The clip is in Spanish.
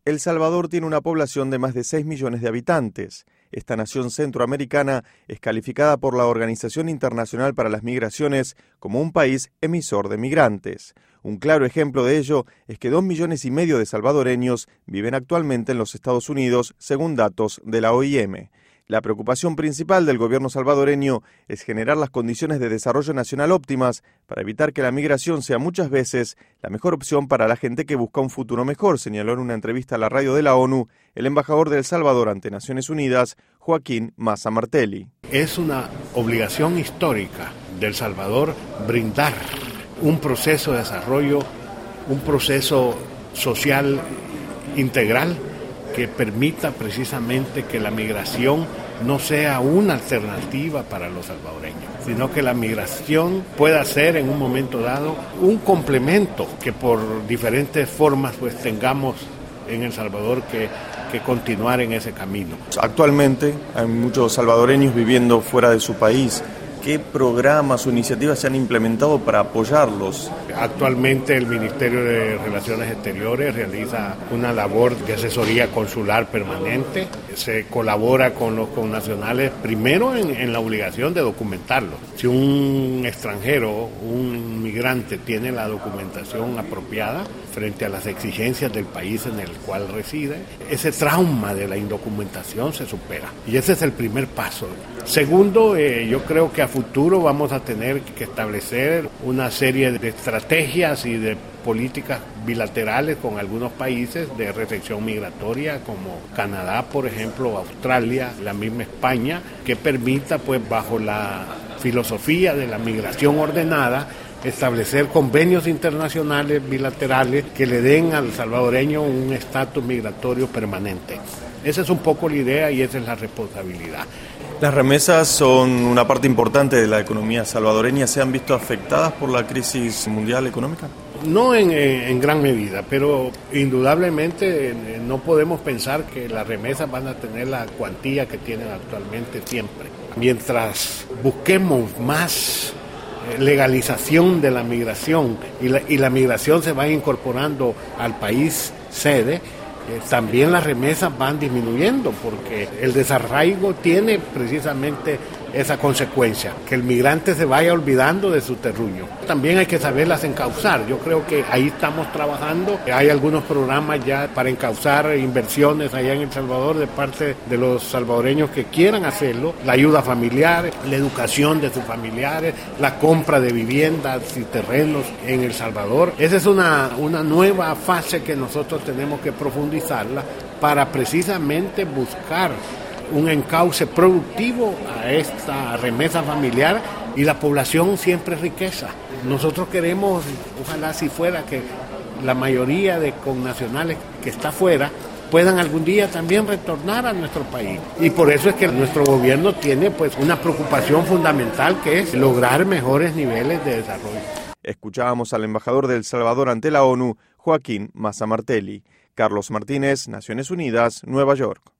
El Salvador tiene una población de más de 6 millones de habitantes. Esta nación centroamericana es calificada por la Organización Internacional para las Migraciones como un país emisor de migrantes. Un claro ejemplo de ello es que 2,5 millones de salvadoreños viven actualmente en los Estados Unidos, según datos de la OIM. La preocupación principal del gobierno salvadoreño es generar las condiciones de desarrollo nacional óptimas para evitar que la migración sea muchas veces la mejor opción para la gente que busca un futuro mejor, señaló en una entrevista a la radio de la ONU el embajador de El Salvador ante Naciones Unidas, Joaquín Massa Martelli. Es una obligación histórica del Salvador brindar un proceso de desarrollo, un proceso social integral que permita precisamente que la migración no sea una alternativa para los salvadoreños, sino que la migración pueda ser en un momento dado un complemento que por diferentes formas pues tengamos en El Salvador que continuar en ese camino. Actualmente hay muchos salvadoreños viviendo fuera de su país. ¿Qué programas o iniciativas se han implementado para apoyarlos? Actualmente el Ministerio de Relaciones Exteriores realiza una labor de asesoría consular permanente. Se colabora con los connacionales primero en la obligación de documentarlo. Si un extranjero, un migrante tiene la documentación apropiada frente a las exigencias del país en el cual reside, ese trauma de la indocumentación se supera. Y ese es el primer paso. Segundo, yo creo que a futuro vamos a tener que establecer una serie de estrategias y de políticas bilaterales con algunos países de recepción migratoria como Canadá, por ejemplo, Australia, la misma España, que permita, pues, bajo la filosofía de la migración ordenada, establecer convenios internacionales bilaterales que le den al salvadoreño un estatus migratorio permanente. Esa es un poco la idea y esa es la responsabilidad. Las remesas son una parte importante de la economía salvadoreña. ¿Se han visto afectadas por la crisis mundial económica? No en gran medida, pero indudablemente no podemos pensar que las remesas van a tener la cuantía que tienen actualmente siempre. Mientras busquemos más legalización de la migración y la migración se va incorporando al país sede, también las remesas van disminuyendo porque el desarraigo tiene precisamente esa consecuencia, que el migrante se vaya olvidando de su terruño. También hay que saberlas encauzar. Yo creo que ahí estamos trabajando. Hay algunos programas ya para encauzar inversiones allá en El Salvador de parte de los salvadoreños que quieran hacerlo. La ayuda familiar, la educación de sus familiares, la compra de viviendas y terrenos en El Salvador. Esa es una nueva fase que nosotros tenemos que profundizarla para precisamente buscar un encauce productivo a esta remesa familiar, y la población siempre es riqueza. Nosotros queremos, ojalá si fuera que la mayoría de connacionales que está afuera puedan algún día también retornar a nuestro país. Y por eso es que nuestro gobierno tiene pues una preocupación fundamental, que es lograr mejores niveles de desarrollo. Escuchábamos al embajador de El Salvador ante la ONU, Joaquín Massa Martelli. Carlos Martínez, Naciones Unidas, Nueva York.